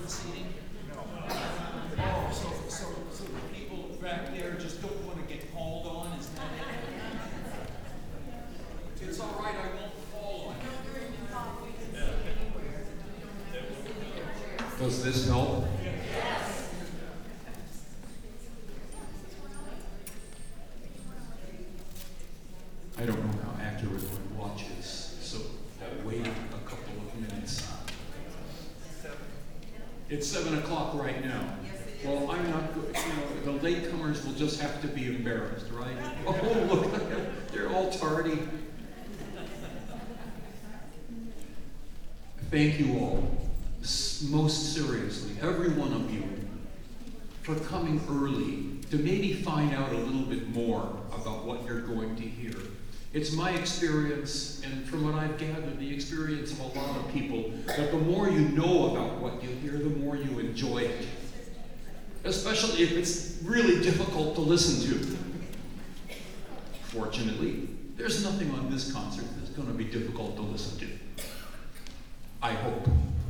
seating? Oh, so the people back there just don't want to get called on, is that it? It's all right, I won't call on you. Does this help? I don't know how accurate my watch is, so I'll wait a couple of minutes. It's 7 o'clock right now. Well, I'm not, the latecomers will just have to be embarrassed, right? Oh, look, they're all tardy. Thank you all, most seriously, every one of you, for coming early to maybe find out a little bit more about what you're going to hear. It's my experience, and from what I've gathered, the experience of a lot of people, that the more you know about what you hear, the more you enjoy it. Especially if it's really difficult to listen to. Fortunately, there's nothing on this concert that's going to be difficult to listen to. I hope.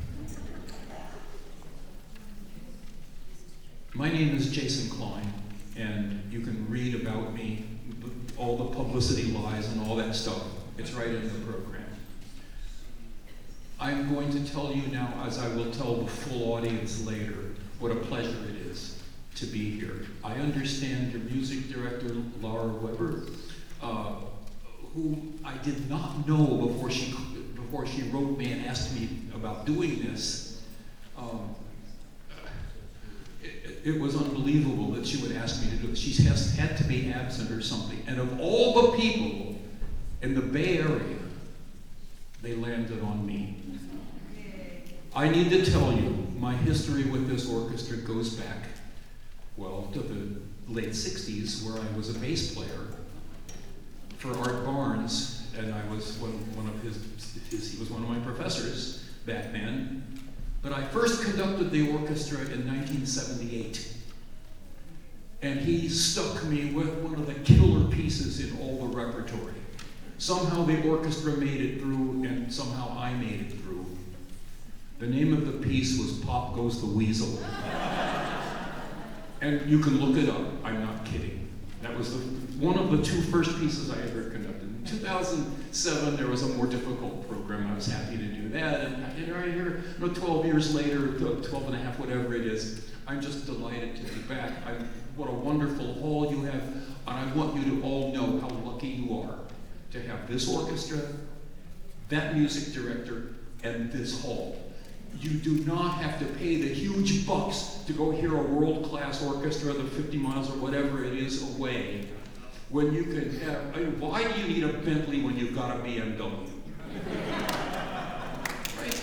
My name is Jason Klein, and you can read about me, all the publicity lies and all that stuff. It's right in the program. I'm going to tell you now, as I will tell the full audience later, what a pleasure it is to be here. I understand your music director, Laura Weber, who I did not know before she wrote me and asked me about doing this. It was unbelievable that she would ask me to do it. She has had to be absent or something. And of all the people in the Bay Area, they landed on me. I need to tell you, my history with this orchestra goes back, well, to the late 60s, where I was a bass player for Art Barnes, and I was he was one of my professors back then. But I first conducted the orchestra in 1978. And he stuck me with one of the killer pieces in all the repertory. Somehow the orchestra made it through, and somehow I made it through. The name of the piece was Pop Goes the Weasel. And you can look it up, I'm not kidding. That was one of the two first pieces I ever conducted. In 2007, there was a more difficult program. I was happy to do that. And right here, 12 years later, 12 and a half, whatever it is, I'm just delighted to be back. What a wonderful hall you have. And I want you to all know how lucky you are to have this orchestra, that music director, and this hall. You do not have to pay the huge bucks to go hear a world-class orchestra the 50 miles or whatever it is away, when you can have, why do you need a Bentley when you've got a BMW? Right?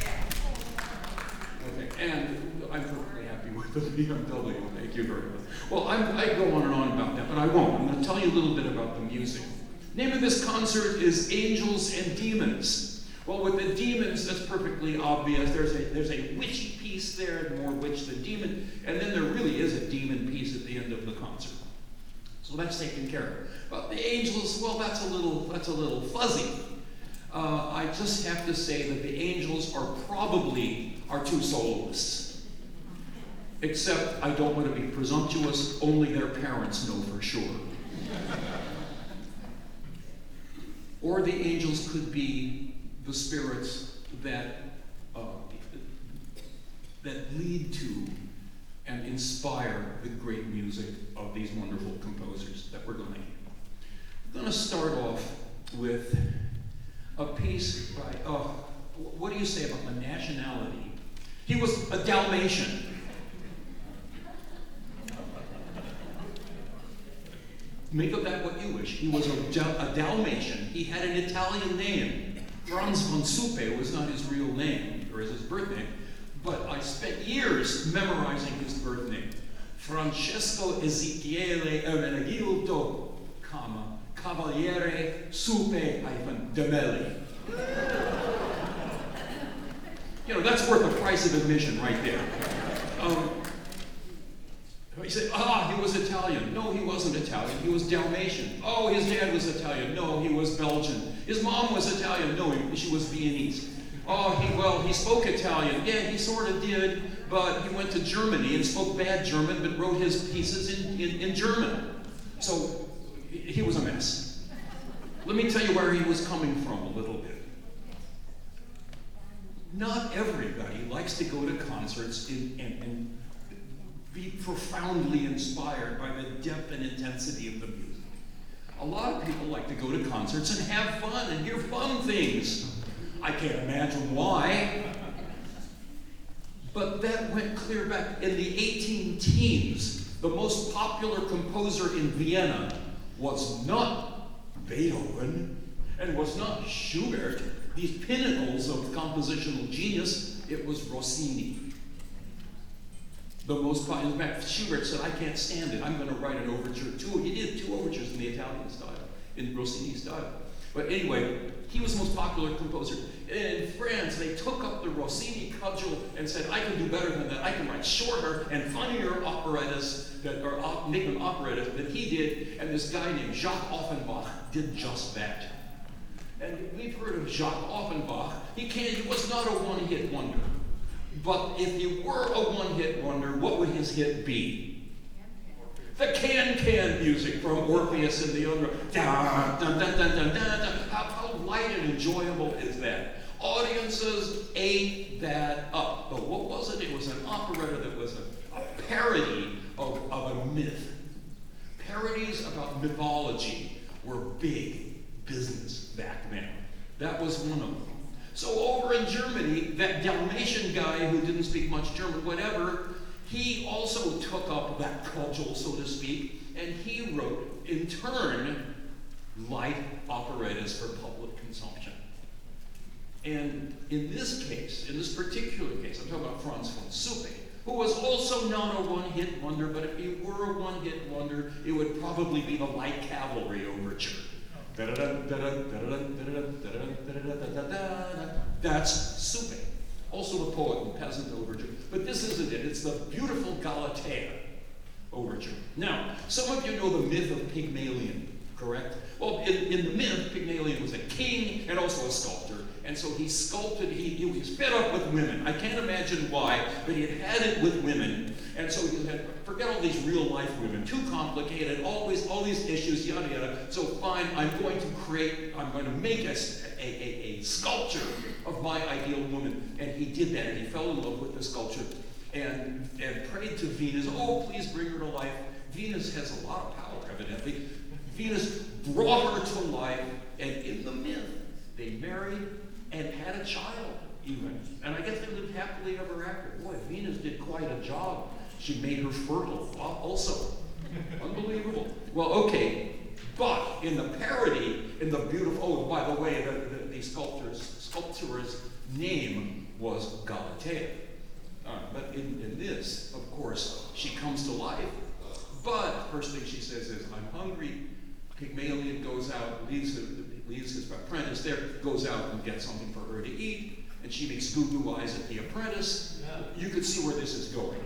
Okay, and I'm perfectly happy with the BMW, thank you very much. Well, I go on and on about that, but I won't. I'm going to tell you a little bit about the music. Name of this concert is Angels and Demons. Well, with the demons, that's perfectly obvious. There's a witchy piece there, more witch than demon, and then there really is a demon piece at the end of the concert. So that's taken care of. But the angels, well, that's a little fuzzy. I just have to say that the angels are probably our two soloists. Except I don't want to be presumptuous, only their parents know for sure. Or the angels could be the spirits that lead to and inspire the great music of these wonderful composers that we're going to hear. I'm going to start off with a piece by, what do you say about the nationality? He was a Dalmatian. Make of that what you wish. He was a Dalmatian. He had an Italian name. Franz von Suppe was not his real name, or his birth name, but I spent years memorizing his birth name. Francesco Ezechiele Ermenegildo, Cavaliere Suppe-de Melli. That's worth the price of admission right there. You say, he was Italian. No, he wasn't Italian. He was Dalmatian. Oh, his dad was Italian. No, he was Belgian. His mom was Italian. No, she was Viennese. Oh, he spoke Italian. Yeah, he sort of did, but he went to Germany and spoke bad German, but wrote his pieces in German. So he was a mess. Let me tell you where he was coming from a little bit. Not everybody likes to go to concerts and be profoundly inspired by the depth and intensity of the music. A lot of people like to go to concerts and have fun and hear fun things. I can't imagine why. But that went clear back in the 18 teens. The most popular composer in Vienna was not Beethoven and was not Schubert, these pinnacles of compositional genius. It was Rossini. The most popular. In fact, Schubert said, I can't stand it. I'm going to write an overture. He did 2 overtures in the Italian style, in Rossini style. But anyway, he was the most popular composer. In France, they took up the Rossini cudgel and said, I can do better than that. I can write shorter and funnier operettas, or make them operettas than he did. And this guy named Jacques Offenbach did just that. And we've heard of Jacques Offenbach. He was not a one-hit wonder. But if he were a one-hit wonder, what would his hit be? The can-can music from Orpheus and the Underworld. How light and enjoyable is that? Audiences ate that up. But what was it? It was an operetta that was a parody of a myth. Parodies about mythology were big business back then. That was one of them. So over in Germany, that Dalmatian guy who didn't speak much German, whatever, he also took up that cudgel, so to speak, and he wrote, in turn, light operettas for public consumption. And in this case, in this particular case, I'm talking about Franz von Suppe, who was also not a one-hit wonder, but if he were a one-hit wonder, it would probably be the Light Cavalry Overture. That's Suppe. Also a poet and peasant overture. But this isn't it. It's the beautiful Galatea overture. Now, some of you know the myth of Pygmalion, correct? Well, in the myth, Pygmalion was a king and also a sculptor. And so he sculpted, he was fed up with women. I can't imagine why, but he had it with women. And so he said, forget all these real life women, too complicated, always all these issues, yada yada. So fine, I'm going to make a sculpture of my ideal woman. And he did that, and he fell in love with the sculpture and prayed to Venus, oh, please bring her to life. Venus has a lot of power, evidently. Venus brought her to life, and in the myth, they married and had a child, even. And I guess they lived happily ever after. Boy, Venus did quite a job. She made her fertile also. Unbelievable. Well, okay, but in the parody, in the beautiful, oh, by the way, the sculptor's name was Galatea. But in this, of course, she comes to life. But first thing she says is, I'm hungry. Pygmalion goes out, leaves his apprentice there, goes out and gets something for her to eat, and she makes goo-goo eyes at the apprentice. You could see where this is going.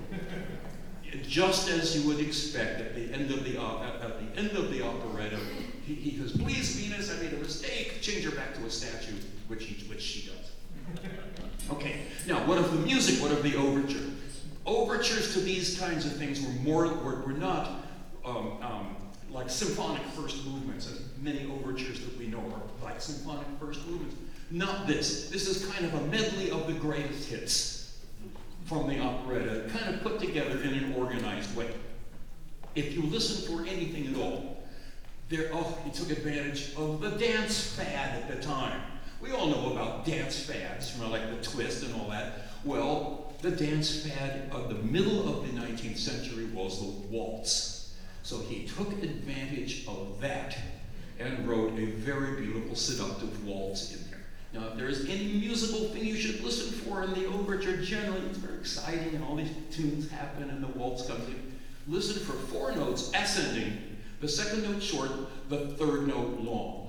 Just as you would expect at the end of the operetta, he says, please, Venus, I made a mistake, change her back to a statue, which she does. Okay, now what of the music, what of the overture? Overtures to these kinds of things were not like symphonic first movements, as many overtures that we know are like symphonic first movements. Not this. This is kind of a medley of the greatest hits from the operetta, kind of put together in an organized way. If you listen for anything at all, he took advantage of the dance fad at the time. We all know about dance fads, like the twist and all that. Well, the dance fad of the middle of the 19th century was the waltz. So he took advantage of that and wrote a very beautiful seductive waltz in there. Now, if there is any musical thing you should listen for in the overture, generally it's very exciting and all these tunes happen and the waltz comes in. Listen for 4 notes ascending, the second note short, the third note long.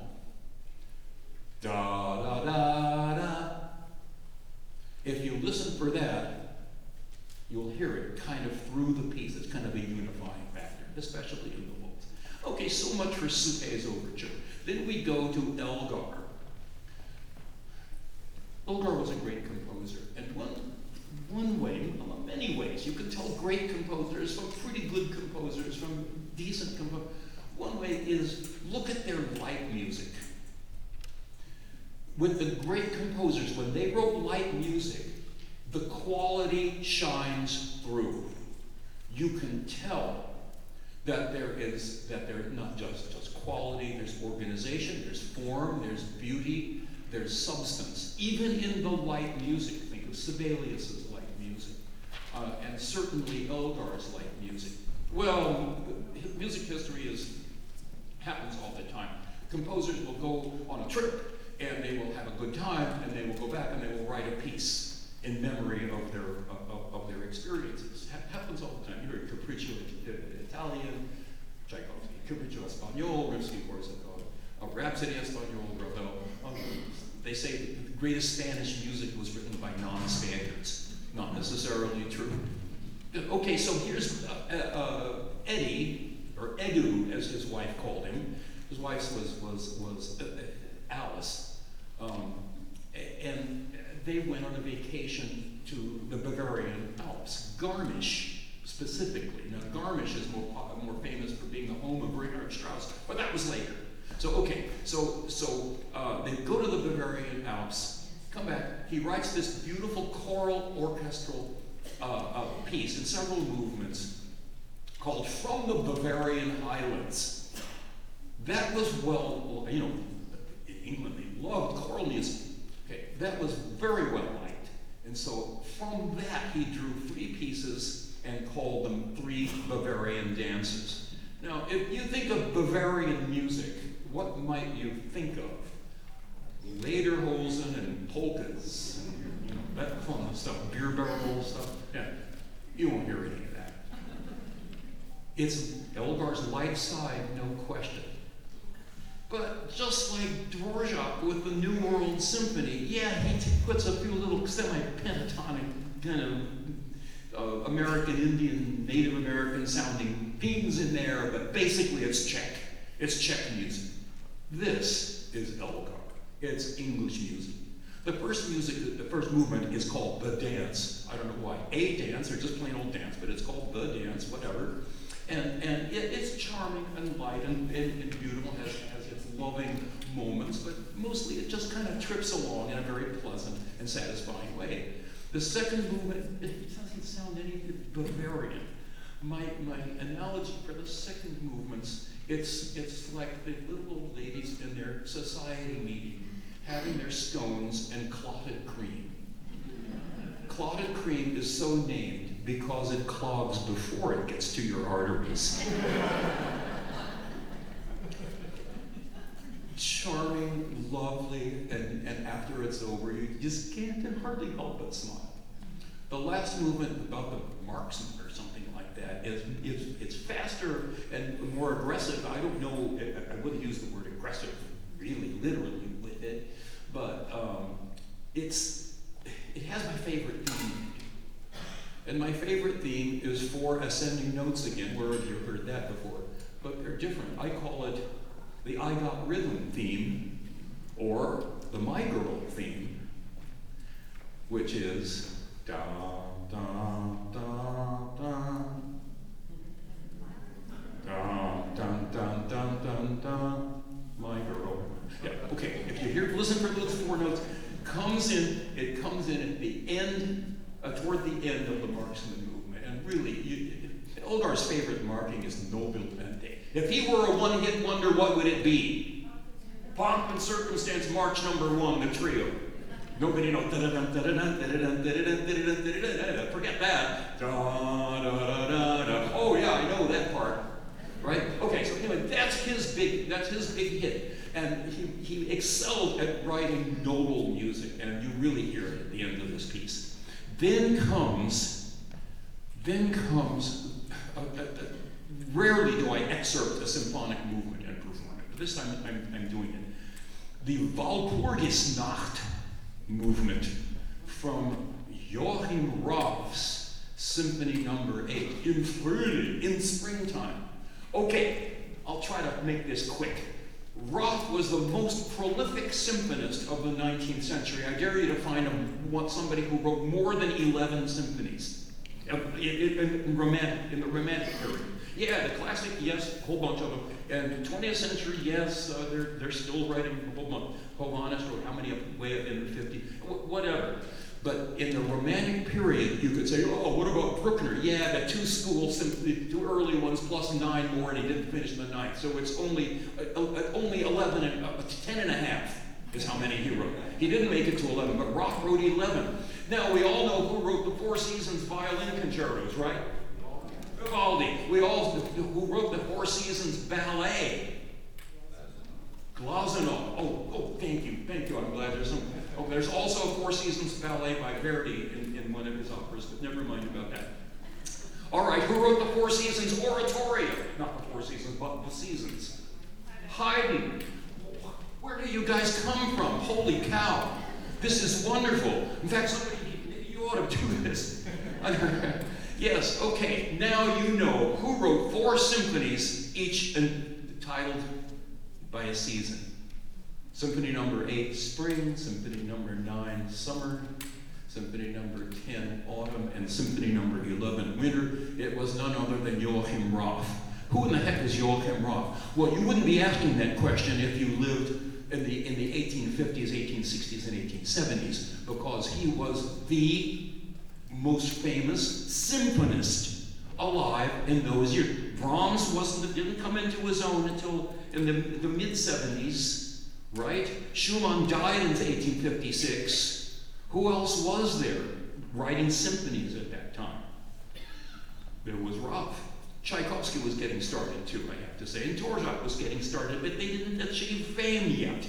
Da da da da. If you listen for that, you'll hear it kind of through the piece. It's kind of a unifying factor, especially in the waltz. Okay, so much for Suppe's overture. Then we go to Elgar. Elgar was a great composer, and one way, well, many ways, you can tell great composers from pretty good composers, from decent composers. One way is look at their light music. With the great composers, when they wrote light music, the quality shines through. You can tell that there's not just quality, there's organization, there's form, there's beauty, there's substance. Even in the light music, think of Sibelius's light music, and certainly Elgar's light music. Well, music history happens all the time. Composers will go on a trip, and they will have a good time, and they will go back and they will write a piece in memory of their experiences. Happens all the time. You hear Capriccio Italian, Tchaikovsky, Capriccio Espagnol, Rimsky-Korsakov, Rhapsody Espagnol, Ravel. They say that the greatest Spanish music was written by non-Spaniards. Not necessarily true. Okay, so here's Eddie, or Edu, as his wife called him. His wife was Alice, and they went on a vacation to the Bavarian Alps, Garmisch specifically. Now, Garmisch is more famous for being the home of Richard Strauss, but that was later. So okay, so they go to the Bavarian Alps, come back. He writes this beautiful choral orchestral piece in several movements called "From the Bavarian Highlands." That was in England they loved choral music. Okay, that was very well liked, and so from that he drew 3 pieces and called them 3 Bavarian dances. Now, if you think of Bavarian music, what might you think of? Lederhosen and polkas, and that fun stuff, beer barrel stuff. Yeah, you won't hear any of that. It's Elgar's light side, no question. But just like Dvorak with the New World Symphony, yeah, he puts a few little semi-pentatonic kind of American Indian, Native American sounding themes in there, but basically it's Czech. It's Czech music. This is Elgar. It's English music. The first movement is called The Dance. I don't know why. A dance, or just plain old dance, but it's called The Dance, whatever. And it's charming and light and beautiful, has its loving moments, but mostly it just kind of trips along in a very pleasant and satisfying way. The second movement, it doesn't sound anything Bavarian. My analogy for the second movements, it's like the little old ladies in their society meeting, having their scones and clotted cream. Clotted cream is so named because it clogs before it gets to your arteries. Charming, lovely, and after it's over, you just can't hardly help but smile. The last movement, about the marksman or something like that, it's faster and more aggressive. I don't know, I wouldn't use the word aggressive really literally with it, but it has my favorite theme. And my favorite theme is 4 ascending notes again. Where have you heard that before? But they're different. I call it the I Got Rhythm theme, or the My Girl theme, which is da da da da da dun dun dun dun dun. My Girl. Yeah. Okay. If you listen for those 4 notes, it comes in at the end. Toward the end of the marksman movement, and really, Elgar's favorite marking is Nobilmente. If he were a one-hit wonder, what would it be? Pomp and Circumstance, March number 1, the trio. Nobody knows. Forget that. Oh yeah, I know that part, right? Okay, so anyway, that's his big hit, and he excelled at writing noble music, and you really hear it at the end of this piece. Then comes, rarely do I excerpt a symphonic movement and perform it, but this time I'm doing it. The Walpurgisnacht movement from Joachim Raff's Symphony No. 8, in Frühling, in springtime. Okay, I'll try to make this quick. Roth was the most prolific symphonist of the 19th century. I dare you to find somebody who wrote more than 11 symphonies in the Romantic period. Yeah, the classic, yes, a whole bunch of them. And the 20th century, yes, they're still writing a whole bunch. Hovannes wrote how many way up in the 50s, whatever. But in the Romantic period, you could say, oh, what about Bruckner? Yeah, the two early ones plus 9 more, and he didn't finish the 9th. So it's only 11, 10 and a half is how many he wrote. He didn't make it to 11, but Roth wrote 11. Now, we all know who wrote the Four Seasons violin concertos, right? Vivaldi. Who wrote the Four Seasons ballet? Glazunov. Oh, thank you. I'm glad there's some. Oh, there's also a Four Seasons ballet by Verdi in one of his operas, but never mind about that. All right, who wrote the Four Seasons oratorio? Not the Four Seasons, but the Seasons. Haydn. Where do you guys come from? Holy cow. This is wonderful. In fact, you ought to do this. Yes, okay, now you know who wrote 4 symphonies, each entitled by a season. Symphony number 8, spring, symphony number 9, summer, symphony number 10, autumn, and symphony number 11, winter. It was none other than Joachim Roth. Who in the heck is Joachim Roth? Well, you wouldn't be asking that question if you lived in the 1850s, 1860s, and 1870s, because he was the most famous symphonist alive in those years. Brahms didn't come into his own until in the mid-70s, right? Schumann died in 1856. Who else was there writing symphonies at that time? There was Roth. Tchaikovsky was getting started too, I have to say, and Dvorak was getting started, but they didn't achieve fame yet.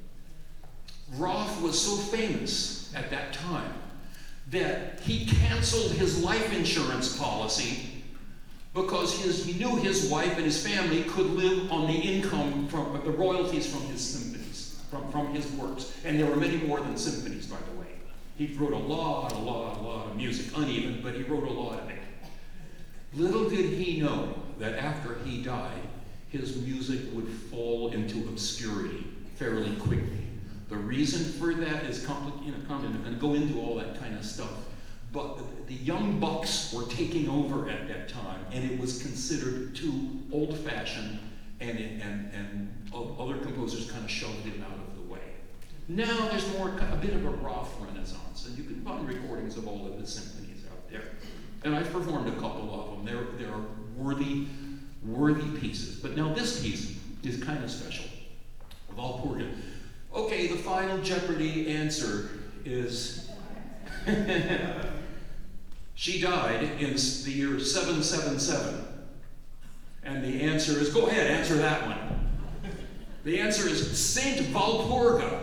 Roth was so famous at that time that he canceled his life insurance policy because he knew his wife and his family could live on the income from the royalties from his symphonies, from his works. And there were many more than symphonies, by the way. He wrote a lot of music, uneven, but he wrote a lot of it. Little did he know that after he died, his music would fall into obscurity fairly quickly. The reason for that is complicated. I'm going to go into all that kind of stuff. But the young bucks were taking over at that time, and it was considered too old-fashioned, and other composers kind of shoved it out of the way. Now there's a bit of a Roth renaissance, and you can find recordings of all of his symphonies out there. And I've performed a couple of them. They're worthy pieces. But now this piece is kind of special. Walpurga. Okay, the final Jeopardy answer is she died in the year 777. And the answer is, go ahead, answer that one. The answer is Saint Walpurga.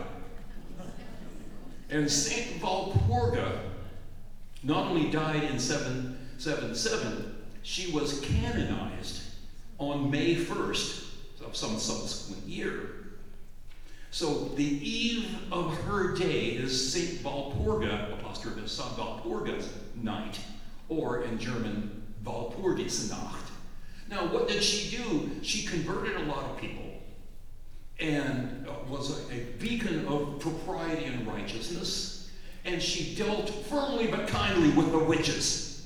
And Saint Walpurga not only died in 777, she was canonized on May 1st of some subsequent year. So the eve of her day is Saint Walpurga, apostrophe Walpurga's night, or in German, Walpurgisnacht. Now, what did she do? She converted a lot of people and was a beacon of propriety and righteousness, and she dealt firmly but kindly with the witches.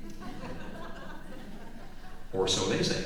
Or so they say.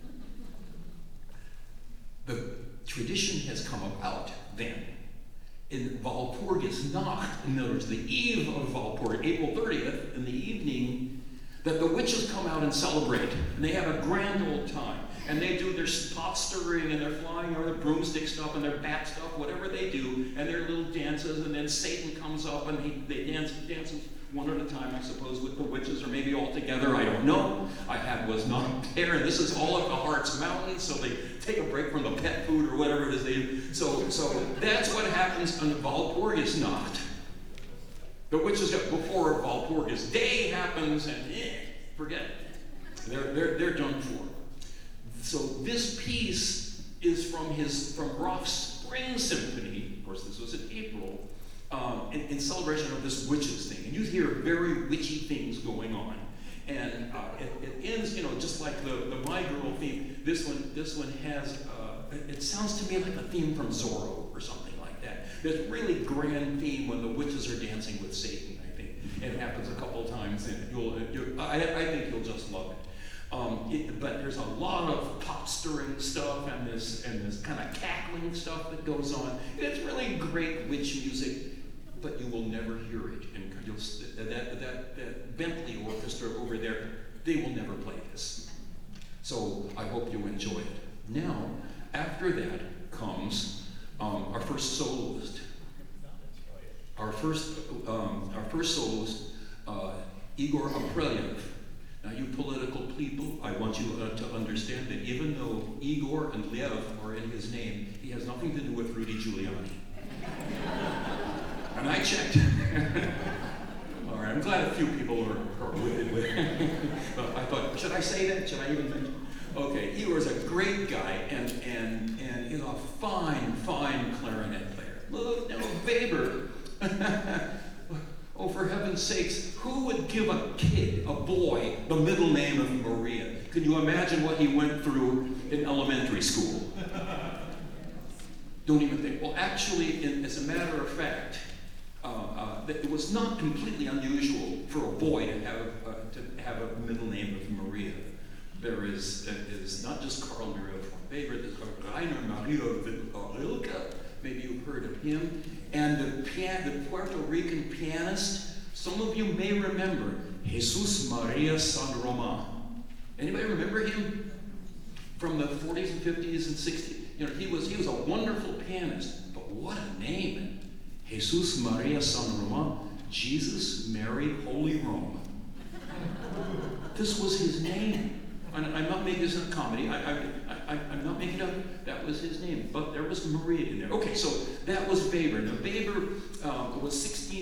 The tradition has come about then in Walpurgisnacht, in other words, the eve of Walpurga, April 30th, in the evening, that the witches come out and celebrate, and they have a grand old time. And they do their pot stirring, and they're flying or their broomstick stuff, and their bat stuff, whatever they do, and their little dances, and then Satan comes up, and they dance one at a time, I suppose, with the witches, or maybe all together, I don't know. Was not there, and this is all at the Harz Mountain, so they take a break from the pet food or whatever it is they do. So that's what happens on Walpurgisnacht. The witches before Walpurgis Day happens, and forget it. They're done for. So this piece is from Roth's Spring Symphony. Of course, this was in April, in celebration of this witches thing. And you hear very witchy things going on. And it ends, just like the My Girl theme. This one has, it sounds to me like a theme from Zorro or something like that. This really grand theme when the witches are dancing with Satan, I think. And it happens a couple of times, and I think you'll just love it. But there's a lot of pot-stirring stuff and this kind of cackling stuff that goes on. It's really great witch music, but you will never hear it. And that Bentley Orchestra over there, they will never play this. So I hope you enjoy it. Now, after that comes our first soloist. Our first soloist, Igor Aprelyev. Now, you political people, I want you to understand that even though Igor and Lev are in his name, he has nothing to do with Rudy Giuliani. And I checked. All right, I'm glad a few people are with it. I thought, should I say that? Should I even mention? Okay, Igor's a great guy and he's a fine clarinet player. Look, now Weber. Oh, for heaven's sakes, who would give a kid, a boy, the middle name of Maria? Can you imagine what he went through in elementary school? Don't even think. Well, actually, as a matter of fact, it was not completely unusual for a boy to have a middle name of Maria. There is not just Carl Maria von Weber, there's Rainer Maria Rilke. Maybe you've heard of him. And the Puerto Rican pianist, some of you may remember, Jesus Maria San Román. Anybody remember him? From the 40s and 50s and 60s. You know, he was a wonderful pianist, but what a name. Jesus Maria San Román, Jesus, Mary, Holy Rome. This was his name. And I'm not making this a comedy. I'm not making it up. That was his name. But there was Maria in there. Okay, so that was Weber. Now, Weber was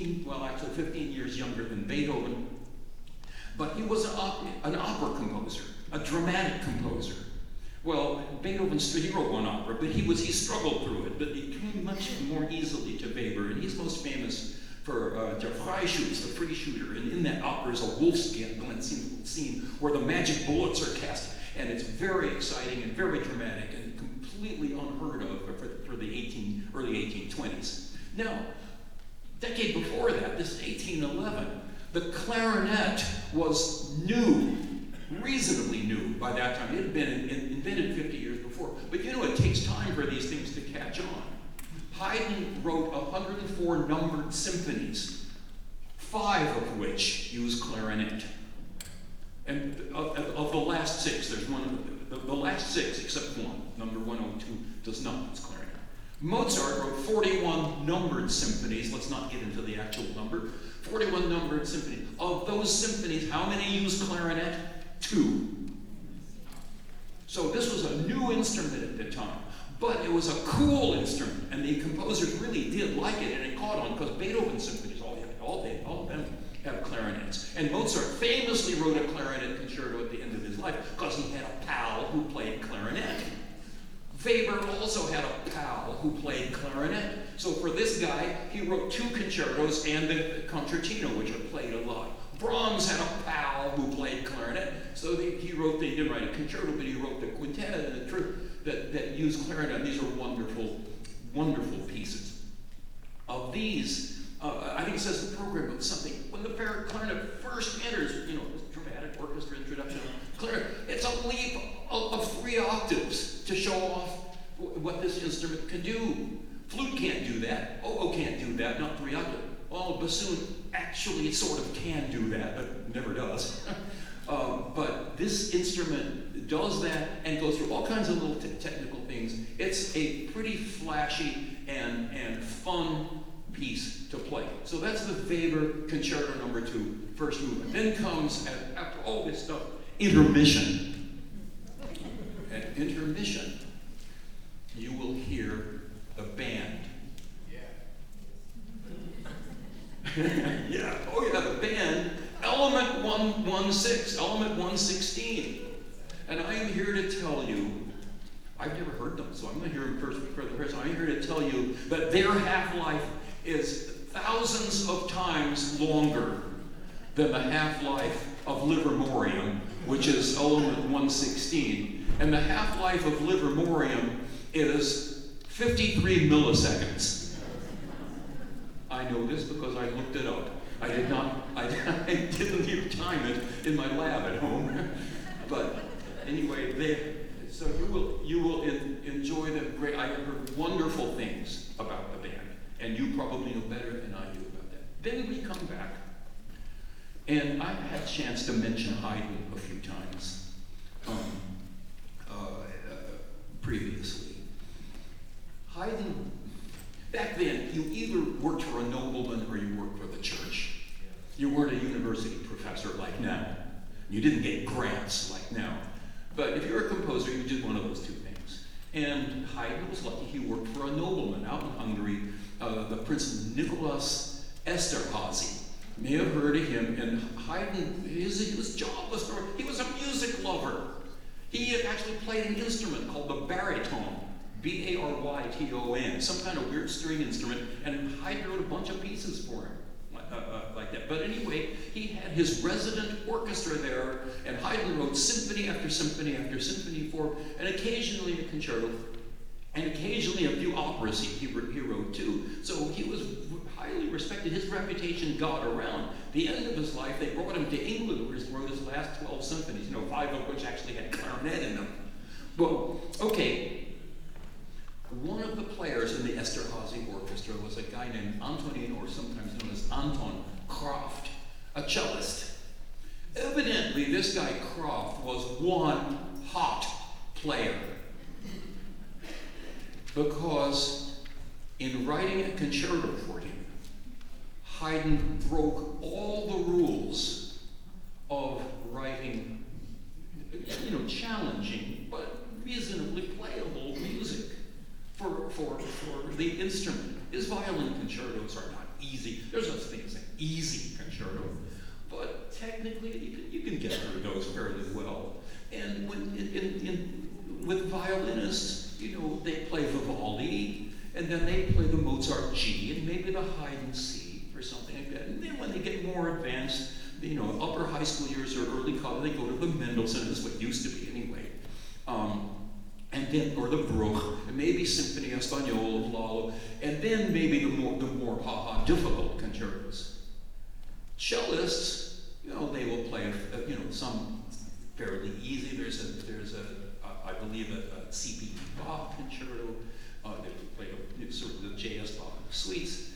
15 years younger than Beethoven. But he was an opera composer, a dramatic composer. Well, Beethoven, he wrote one opera, but he struggled through it. But he came much more easily to Weber. And he's most famous for Der Freischütz, the free shooter, and in that opera is a wolf's glint scene where the magic bullets are cast, and it's very exciting and very dramatic and completely unheard of for the early 1820s. Now, decade before that, this is 1811, the clarinet was new, reasonably new by that time. It had been invented 50 years before, but you know it takes time for these things to catch on. Haydn wrote 104 numbered symphonies, 5 of which use clarinet. And of the last 6, there's one, the last 6 except one, number 102, does not use clarinet. Mozart wrote 41 numbered symphonies. Let's not get into the actual number. 41 numbered symphonies. Of those symphonies, how many use clarinet? 2. So this was a new instrument at the time. But it was a cool instrument, and the composers really did like it, and it caught on because Beethoven's symphonies, all of them have clarinets. And Mozart famously wrote a clarinet concerto at the end of his life because he had a pal who played clarinet. Weber also had a pal who played clarinet. So for this guy, he wrote 2 concertos and the concertino, which are played a lot. Brahms had a pal who played clarinet, so they didn't write a concerto, but he wrote the quintet that used clarinet. These are wonderful, wonderful pieces. Of these, I think it says the program book something. When the clarinet first enters, this dramatic orchestra introduction, clarinet, it's a leap of 3 octaves to show off what this instrument can do. Flute can't do that. Oh, can't do that, not 3 octaves. Well, bassoon actually sort of can do that, but never does. But this instrument does that and goes through all kinds of little technical things. It's a pretty flashy and fun piece to play. So that's the Weber Concerto No. 2, first movement. Then comes, after all this stuff, intermission. At intermission, you will hear the band. Yeah, the band, Element 116, Element 116. And I am here to tell you, I've never heard them, so I'm going to hear them for the first time. I'm here to tell you that their half-life is thousands of times longer than the half-life of Livermorium, which is Element 116. And the half-life of livermorium is 53 milliseconds. I know this because I looked it up. I didn't even time it in my lab at home. But anyway, so you will enjoy them great. I have heard wonderful things about the band, and you probably know better than I do about that. Then we come back, and I had a chance to mention Haydn a few times previously. Haydn, back then, you either worked for a nobleman or you worked for the church. You weren't a university professor like now. You didn't get grants like now. But if you're a composer, you did one of those two things. And Haydn was lucky. He worked for a nobleman out in Hungary, the Prince Nicholas Esterházy. You may have heard of him. And Haydn, his job was, he was a music lover. He actually played an instrument called the baryton, B-A-R-Y-T-O-N, some kind of weird string instrument, and Haydn wrote a bunch of pieces for him. Like that. But anyway, he had his resident orchestra there, and Haydn wrote symphony after symphony after symphony for, and occasionally a concerto, and occasionally a few operas he wrote too. So he was highly respected. His reputation got around. The end of his life, they brought him to England, where he wrote his last 12 symphonies, 5 of which actually had clarinet in them. Well, okay. One of the players in the Esterházy orchestra was a guy named Antonin, or sometimes known as Anton Kraft, a cellist. Evidently, this guy Kraft was one hot player, because in writing a concerto for him, Haydn broke all the rules of writing, challenging but reasonably playable music for the instrument. His violin concertos are not easy. There's no such thing as an easy concerto, but technically you can get through those fairly well. And with violinists, they play Vivaldi, and then they play the Mozart G, and maybe the Haydn C, or something like that. And then when they get more advanced, upper high school years or early college, they go to the Mendelssohn, is what used to be anyway. And then, or the Bruch, and maybe Symphony Espagnole of Lalo, and then maybe the more difficult concertos. Cellists, they will play, some fairly easy. There's I believe a C.P. Bach concerto. They play sort of the J.S. Bach suites.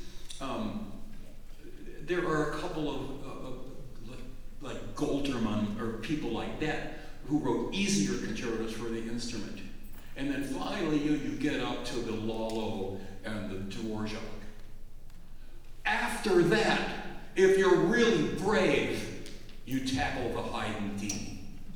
There are a couple of like Goltermann or people like that who wrote easier concertos for the instrument. And then finally, you get up to the Lalo and the Dvorak. After that, if you're really brave, you tackle the Haydn D.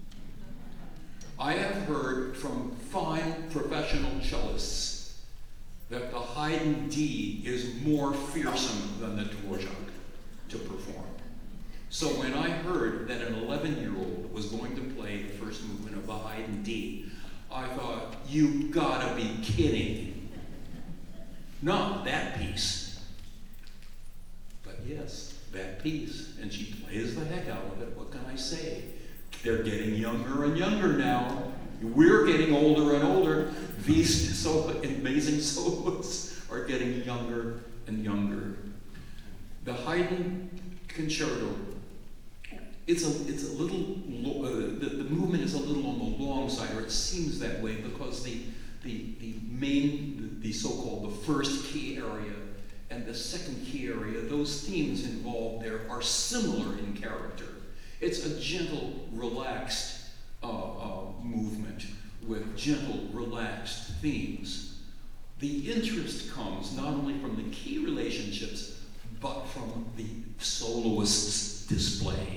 I have heard from fine professional cellists that the Haydn D is more fearsome than the Dvorak to perform. So when I heard that an 11-year-old was going to play the first movement of the Haydn D, I thought, you gotta be kidding. Not that piece. But yes, that piece. And she plays the heck out of it. What can I say? They're getting younger and younger now. We're getting older and older. These amazing soloists are getting younger and younger. The Haydn concerto, it's a little, the movement is a little on the long side, or it seems that way, because the so-called the first key area and the second key area, those themes involved there are similar in character. It's a gentle, relaxed movement with gentle, relaxed themes. The interest comes not only from the key relationships, but from the soloist's display.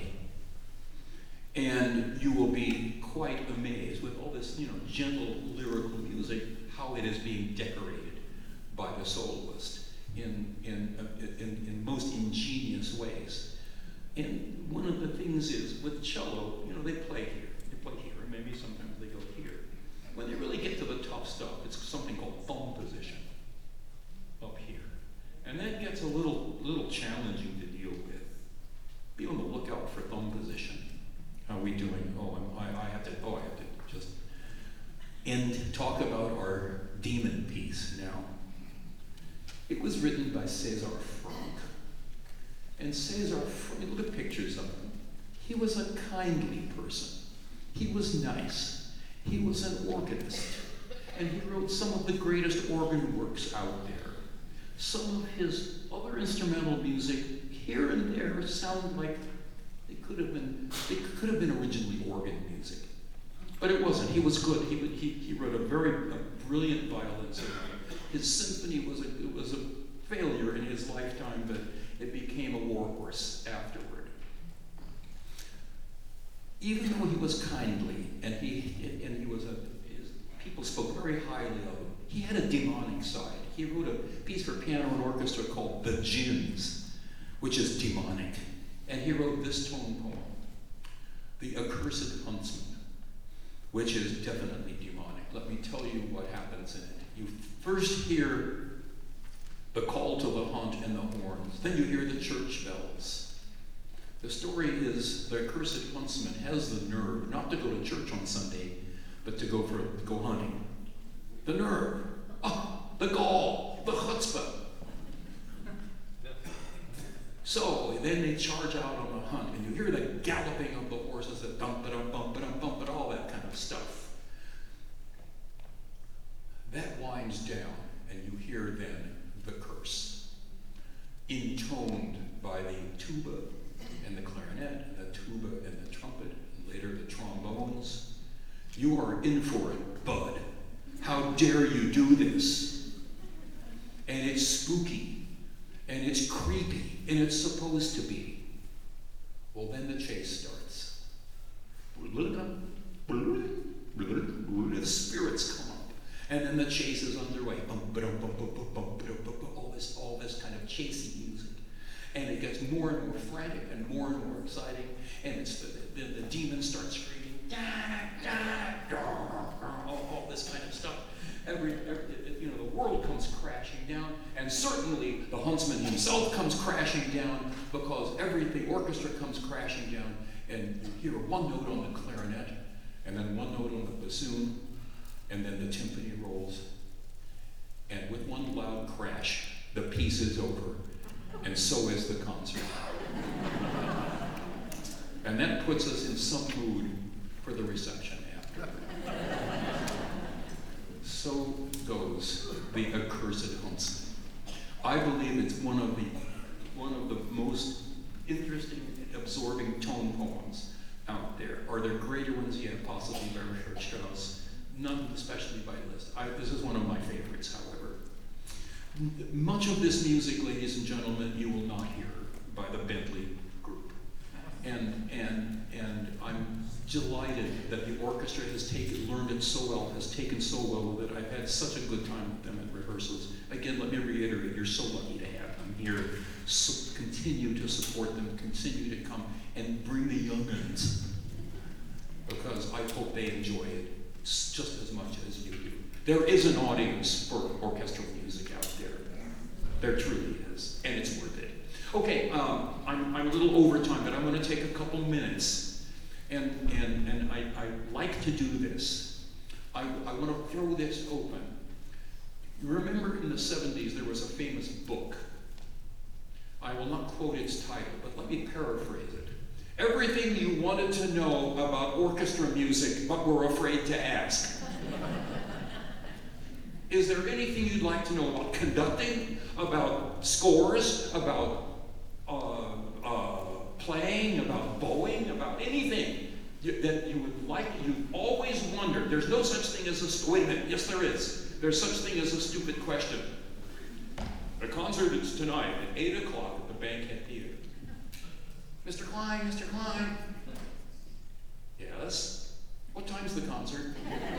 And you will be quite amazed with all this, gentle lyrical music, how it is being decorated by the soloist in most ingenious ways. And one of the things is with cello, they play here, and maybe sometimes they go here. When they really get to the tough stuff, it's something called thumb position up here, and that gets a little challenging to deal with. Be on the lookout for thumb position. How are we doing? I have to just and talk about our demon piece now. It was written by César Franck. And César Franck, look at pictures of him. He was a kindly person. He was nice. He was an organist. And he wrote some of the greatest organ works out there. Some of his other instrumental music, here and there, sound like they could have been originally organ music. But it wasn't. He was good. He wrote a brilliant violin symphony. His symphony was a failure in his lifetime, but it became a warhorse afterward. Even though he was kindly, and people spoke very highly of him, he had a demonic side. He wrote a piece for piano and orchestra called The Jinns, which is demonic. And he wrote this tone poem, The Accursed Huntsman, which is definitely demonic. Let me tell you what happens in it. You first hear the call to the hunt and the horns. Then you hear the church bells. The story is the accursed huntsman has the nerve not to go to church on Sunday, but to go hunting. The nerve, the gall, the chutzpah. So then they charge out on the hunt, and you hear the galloping of the horses, the bump-a-dum, bump-a-dum, bump-a, all that kind of stuff. That winds down, and you hear then the curse, intoned by the tuba and the clarinet, and the tuba and the trumpet, and later the trombones. You are in for it, bud. How dare you do this? And it's spooky, and it's creepy, and it's supposed to be. Well, then the chase starts. The spirits come up, and then the chase is underway. All this kind of chasey music. And it gets more and more frantic and more exciting, and it's the demon starts screaming, all this kind of stuff. The world comes crashing down, and certainly the huntsman himself comes crashing down, because the orchestra comes crashing down, and you hear one note on the clarinet, and then one note on the bassoon, and then the timpani rolls, and with one loud crash, the piece is over, and so is the concert. And that puts us in some mood for the reception after. So goes the accursed huntsman. I believe it's one of the most interesting, absorbing tone poems out there. Are there greater ones? Yeah, possibly Richard Strauss. None especially by Liszt. This is one of my favorites, however. Much of this music, ladies and gentlemen, you will not hear by the Bentley Group. And I'm delighted that the orchestra has learned it so well, has taken so well that I've had such a good time with them at rehearsals. Again, let me reiterate, you're so lucky to have them here. So continue to support them, continue to come and bring the young'uns, because I hope they enjoy it just as much as you do. There is an audience for orchestral music out there. There truly is, and it's worth it. Okay, I'm a little over time, but I'm going to take a couple minutes, and I like to do this. I want to throw this open. You remember in the 70s there was a famous book. I will not quote its title, but let me paraphrase it. Everything you wanted to know about orchestra music, but were afraid to ask. Is there anything you'd like to know about conducting, about scores, about playing, about bowing, about anything that you would like? You've always wondered. There's no such thing as wait a minute, yes there is. There's such thing as a stupid question. The concert is tonight at 8 o'clock at the Bankhead Theater. Mr. Klein, Mr. Klein. Yes? What time's the concert?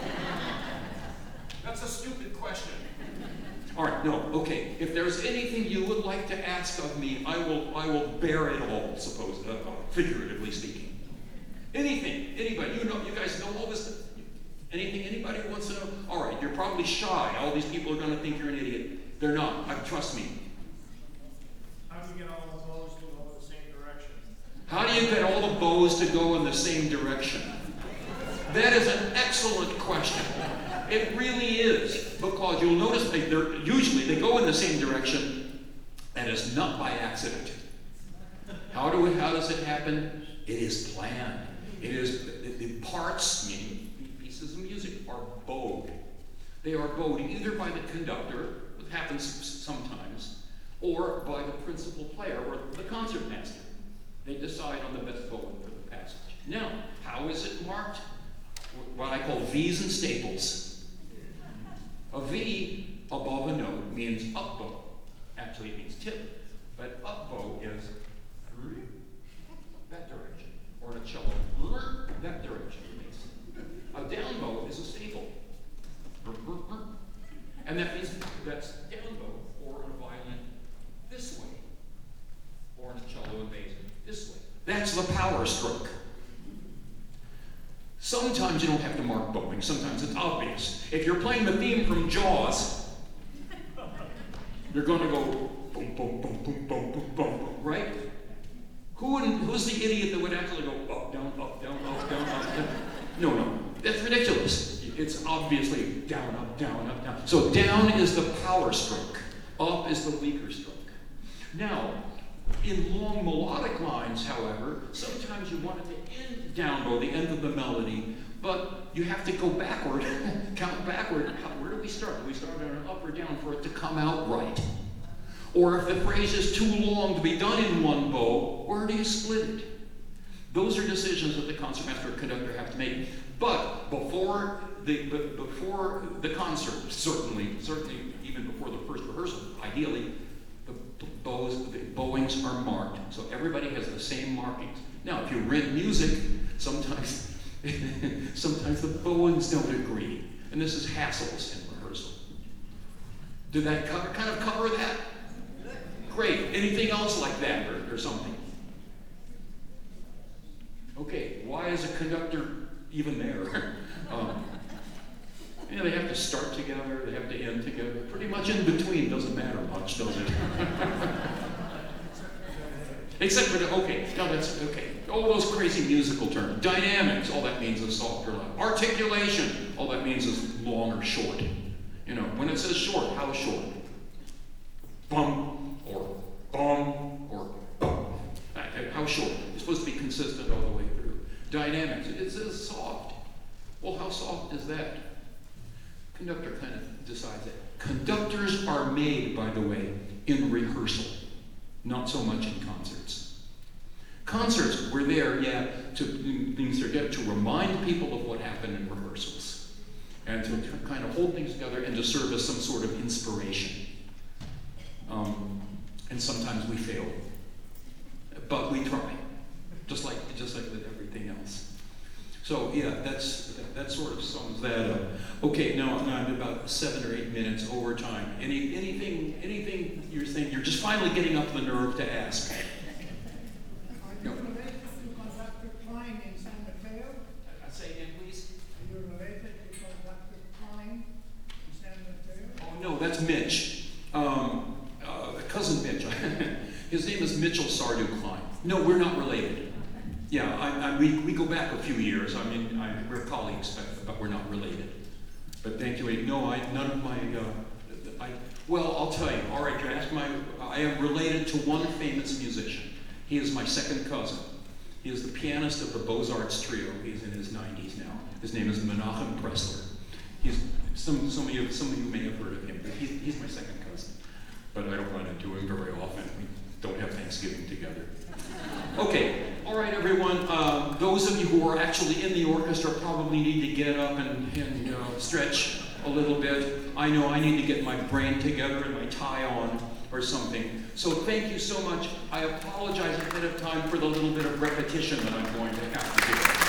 That's a stupid question. All right, no, okay. If there's anything you would like to ask of me, I will bear it all, figuratively speaking. Anything, anybody, you guys know all this. Anything anybody wants to know? All right, you're probably shy. All these people are going to think you're an idiot. They're not. Trust me. How do you get all the bows to go in the same direction? How do you get all the bows to go in the same direction? That is an excellent question. It really is, because you'll notice usually they go in the same direction, and it's not by accident. How does it happen? It is planned. It is the parts, meaning pieces of music, are bowed. They are bowed either by the conductor, it happens sometimes, or by the principal player or the concertmaster. They decide on the best bowing for the passage. Now, how is it marked? What I call V's and staples. A V above a note means up bow. Actually, it means tip. But up bow is that direction. Or in a cello, that direction. A down bow is a staple. And that means that's down bow, or in a violin, this way. Or in a cello and bass, this way. That's the power stroke. Sometimes you don't have to mark bowing. Sometimes it's obvious. If you're playing the theme from Jaws, you're going to go boom, boom, boom, boom, boom, boom, boom, right? Who's the idiot that would actually go up, down, up, down, up, down, up, down? No. That's ridiculous. It's obviously down, up, down, up, down. So down is the power stroke. Up is the weaker stroke. Now, in long melodic lines, however, sometimes you want it to end down bow, the end of the melody, but you have to go backward, count backward. Where do we start? Do we start on an up or down for it to come out right? Or if the phrase is too long to be done in one bow, where do you split it? Those are decisions that the concertmaster or conductor have to make. But before the concert, certainly even before the first rehearsal, ideally, the bowings are marked, so everybody has the same markings. Now, if you rent music, sometimes the bowings don't agree, and this is hassles in rehearsal. Did that kind of cover that? Great. Anything else like that, or something? Okay. Why is a conductor even there? They have to start together, they have to end together. Pretty much in between doesn't matter much, does it? Except for that's okay. All those crazy musical terms. Dynamics, all that means is soft or loud. Articulation, all that means is long or short. When it says short, how short? Bum, or bum, or bum. How short? It's supposed to be consistent all the way through. Dynamics, it says soft. Well, how soft is that? Conductor kind of decides that. Conductors are made, by the way, in rehearsal, not so much in concerts. Concerts, we're there, to remind people of what happened in rehearsals, and to kind of hold things together and to serve as some sort of inspiration. And sometimes we fail, but we try, just like with everything else. So that sort of sums that up. Okay, now I'm about 7 or 8 minutes over time. Anything you're saying? You're just finally getting up the nerve to ask. Are you related to Conductor Klein in San Mateo? Say again, please. Are you related to Conductor Klein in San Mateo? Oh no, that's Mitch. Cousin Mitch. His name is Mitchell Sardu Klein. No, we're not related. Yeah, we go back a few years. We're colleagues, but we're not related. But thank you. No, none of my. Well, I'll tell you. All right, you ask I am related to one famous musician. He is my second cousin. He is the pianist of the Beaux-Arts Trio. He's in his 90s now. His name is Menachem Pressler. Some of you may have heard of him, but he's my second cousin. But I don't run into him very often. We don't have Thanksgiving together. Okay, all right, everyone. Those of you who are actually in the orchestra probably need to get up and stretch a little bit. I know I need to get my brain together and my tie on or something. So thank you so much. I apologize ahead of time for the little bit of repetition that I'm going to have to do.